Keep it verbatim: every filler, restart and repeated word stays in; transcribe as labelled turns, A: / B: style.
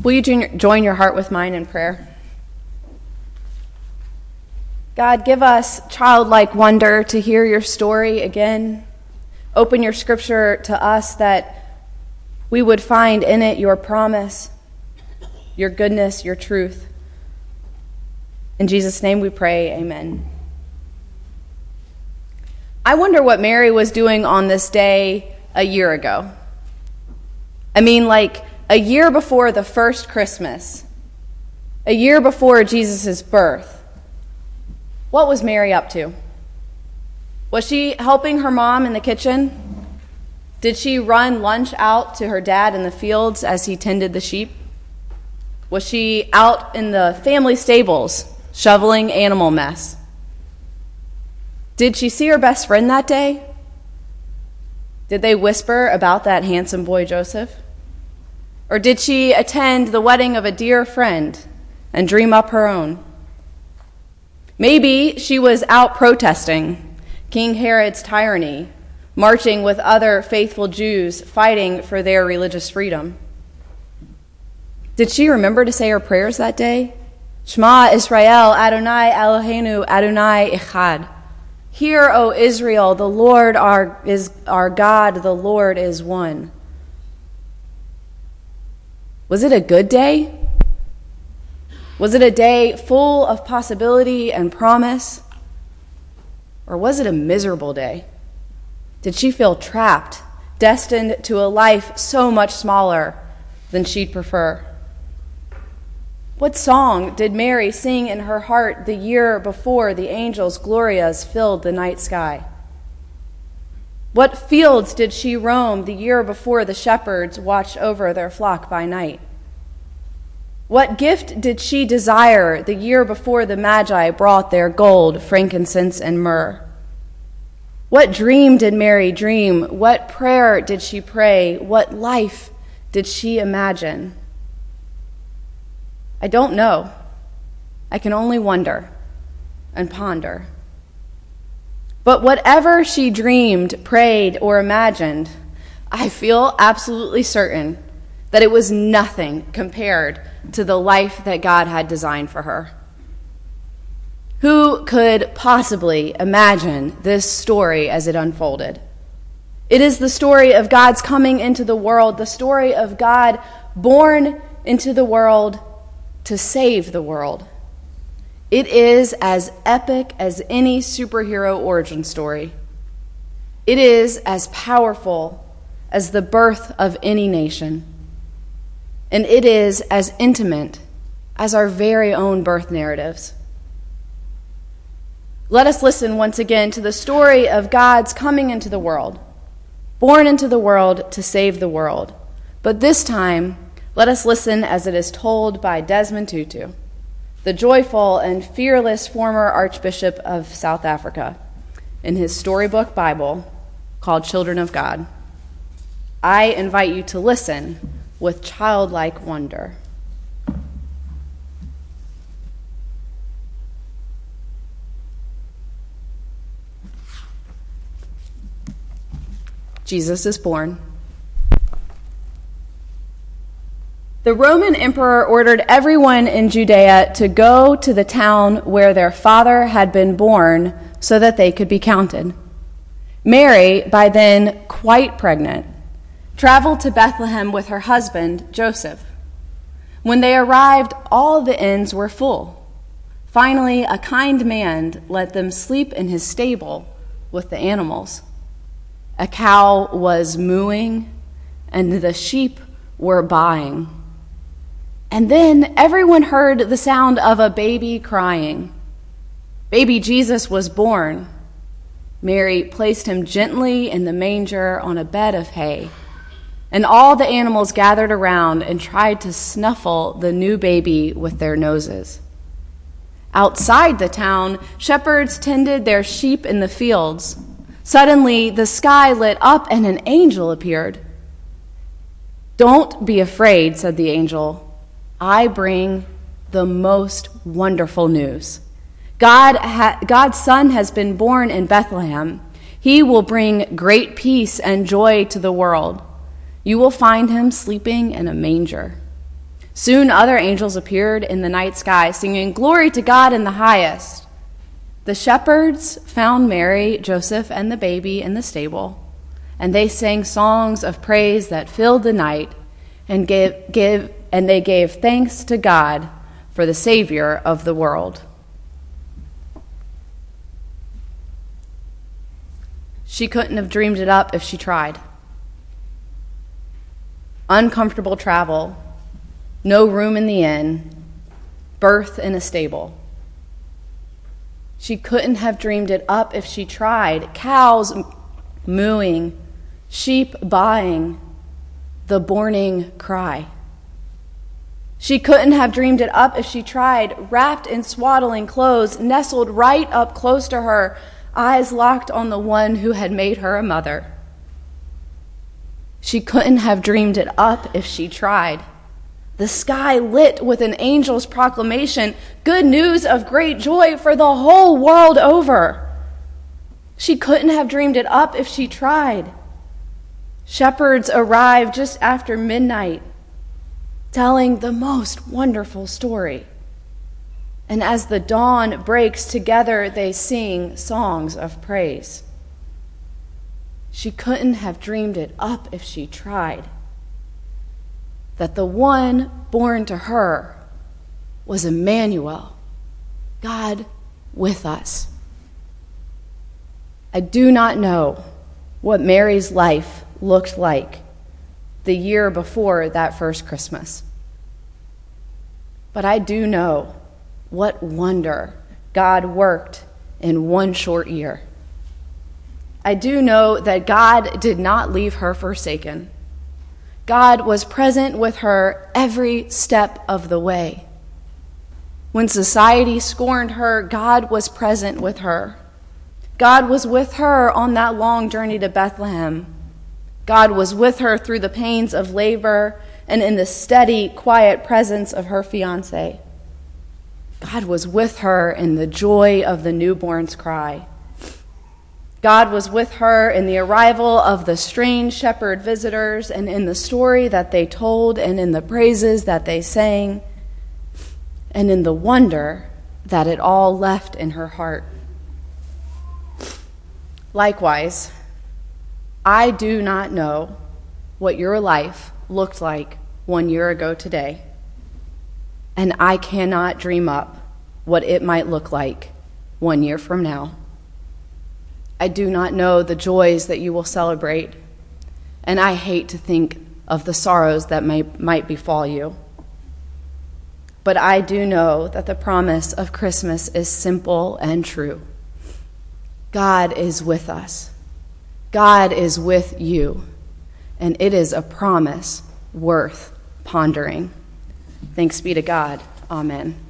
A: Will you join your heart with mine in prayer? God, give us childlike wonder to hear your story again. Open your scripture to us that we would find in it your promise, your goodness, your truth. In Jesus' name we pray, amen. I wonder what Mary was doing on this day a year ago. I mean, like a year before the first Christmas, a year before Jesus' birth. What was Mary up to? Was she helping her mom in the kitchen? Did she run lunch out to her dad in the fields as he tended the sheep? Was she out in the family stables shoveling animal mess? Did she see her best friend that day? Did they whisper about that handsome boy Joseph? Or did she attend the wedding of a dear friend and dream up her own? Maybe she was out protesting King Herod's tyranny, marching with other faithful Jews fighting for their religious freedom. Did she remember to say her prayers that day? Shema Israel, Adonai Eloheinu, Adonai Echad. Hear, O Israel, the Lord our, is our God, the Lord is one. Was it a good day? Was it a day full of possibility and promise? Or was it a miserable day? Did she feel trapped, destined to a life so much smaller than she'd prefer? What song did Mary sing in her heart the year before the angels' glorias filled the night sky? What fields did she roam the year before the shepherds watched over their flock by night? What gift did she desire the year before the Magi brought their gold, frankincense, and myrrh? What dream did Mary dream? What prayer did she pray? What life did she imagine? I don't know. I can only wonder and ponder. But whatever she dreamed, prayed, or imagined, I feel absolutely certain that it was nothing compared to the life that God had designed for her. Who could possibly imagine this story as it unfolded? It is the story of God's coming into the world, the story of God born into the world to save the world. It is as epic as any superhero origin story. It is as powerful as the birth of any nation. And it is as intimate as our very own birth narratives. Let us listen once again to the story of God's coming into the world, born into the world to save the world. But this time, let us listen as it is told by Desmond Tutu, the joyful and fearless former Archbishop of South Africa, in his storybook Bible called Children of God. I invite you to listen with childlike wonder. Jesus is born. The Roman emperor ordered everyone in Judea to go to the town where their father had been born so that they could be counted. Mary, by then quite pregnant, traveled to Bethlehem with her husband, Joseph. When they arrived, all the inns were full. Finally, a kind man let them sleep in his stable with the animals. A cow was mooing, and the sheep were baaing. And then everyone heard the sound of a baby crying. Baby Jesus was born. Mary placed him gently in the manger on a bed of hay, and all the animals gathered around and tried to snuffle the new baby with their noses. Outside the town, shepherds tended their sheep in the fields. Suddenly, the sky lit up and an angel appeared. "Don't be afraid," said the angel. "I bring the most wonderful news. God ha- God's Son has been born in Bethlehem. He will bring great peace and joy to the world. You will find him sleeping in a manger." Soon other angels appeared in the night sky, singing, "Glory to God in the highest." The shepherds found Mary, Joseph, and the baby in the stable, and they sang songs of praise that filled the night, and gave, give, and they gave thanks to God for the Savior of the world. She couldn't have dreamed it up if she tried. Uncomfortable travel, no room in the inn, birth in a stable. She couldn't have dreamed it up if she tried. Cows mooing, sheep baaing, the morning cry. She couldn't have dreamed it up if she tried. Wrapped in swaddling clothes, nestled right up close to her, eyes locked on the one who had made her a mother. She couldn't have dreamed it up if she tried. The sky lit with an angel's proclamation, good news of great joy for the whole world over. She couldn't have dreamed it up if she tried. Shepherds arrived just after midnight, telling the most wonderful story. And as the dawn breaks, together they sing songs of praise. She couldn't have dreamed it up if she tried. That the one born to her was Emmanuel, God with us. I do not know what Mary's life looked like the year before that first Christmas, but I do know what wonder God worked in one short year. I do know that God did not leave her forsaken. God was present with her every step of the way. When society scorned her, God was present with her. God was with her on that long journey to Bethlehem. God was with her through the pains of labor and in the steady, quiet presence of her fiancé. God was with her in the joy of the newborn's cry. God was with her in the arrival of the strange shepherd visitors and in the story that they told and in the praises that they sang and in the wonder that it all left in her heart. Likewise, I do not know what your life looked like one year ago today, and I cannot dream up what it might look like one year from now. I do not know the joys that you will celebrate, and I hate to think of the sorrows that may, might befall you. But I do know that the promise of Christmas is simple and true. God is with us. God is with you, and it is a promise worth pondering. Thanks be to God. Amen.